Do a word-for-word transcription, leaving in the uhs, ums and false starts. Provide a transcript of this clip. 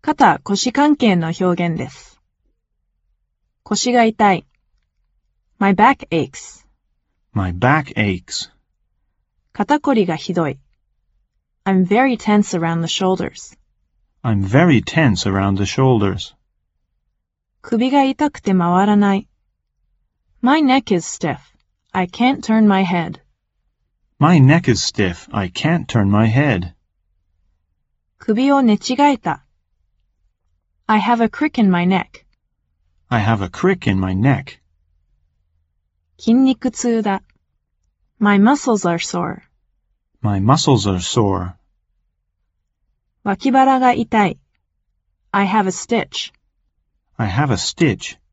肩・腰関係の表現です。腰が痛い。My back aches. My back aches. 肩こりがひどい。I'm very tense around the shoulders. I'm very tense around the shoulders. 首が痛くて回らない。My neck is stiff. I can't turn my head. My neck is stiff. I can't turn my head. 首を寝違えた。I have a crick in my neck. I have a crick in my neck. 筋肉痛だ。My muscles are sore. My muscles are sore. 脇腹が痛い。I have a stitch. I have a stitch.